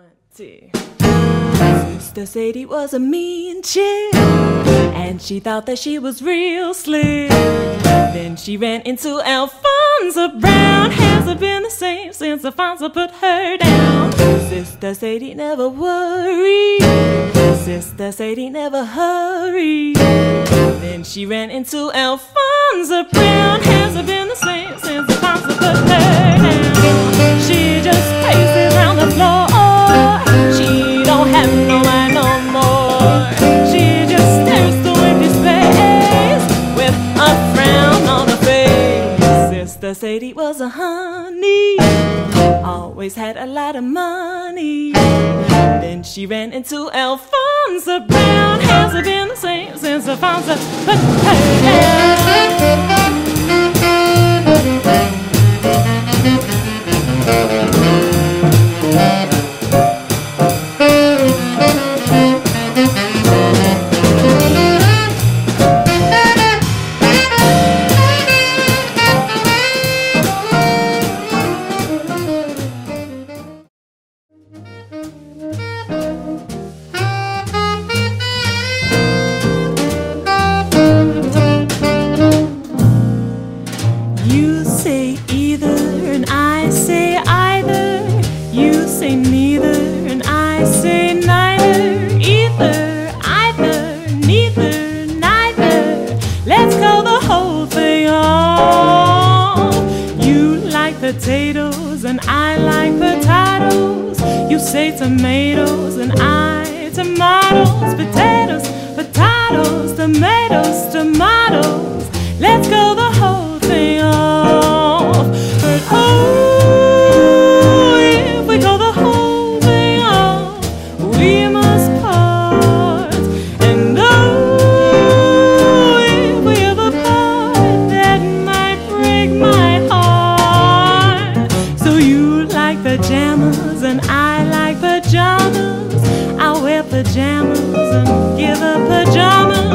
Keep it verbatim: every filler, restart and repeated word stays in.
two. Sister Sadie was a mean chick, and she thought that she was real slick. Then she ran into Alfonso Brown. Hasn't been the same since Alfonso put her down. Sister Sadie never worried, Sister Sadie never hurried. Then she ran into Alfonso Brown. Hasn't been the same since Alfonso put her down. She just paces around the floor. She don't have no mind no more. She just stares through empty space with a frown on her face. Sister Sadie was a honey, always had a lot of money. Then she ran into Alfonso Brown. Hasn't been the same since Alfonso put her down. You say either and I say either. You say neither and I say neither. Either, either, neither, neither. Let's call the whole thing off. You like potatoes and I like potatoes. You say tomatoes and I tomatoes. Potatoes, potatoes, tomatoes, tomatoes. Let's go the whole thing off. But oh, if we go the whole thing off, we must part. And oh, if we ever part, that might break my heart. So you like pajamas and I like pajamas. I'll wear pajamas and give her pajamas.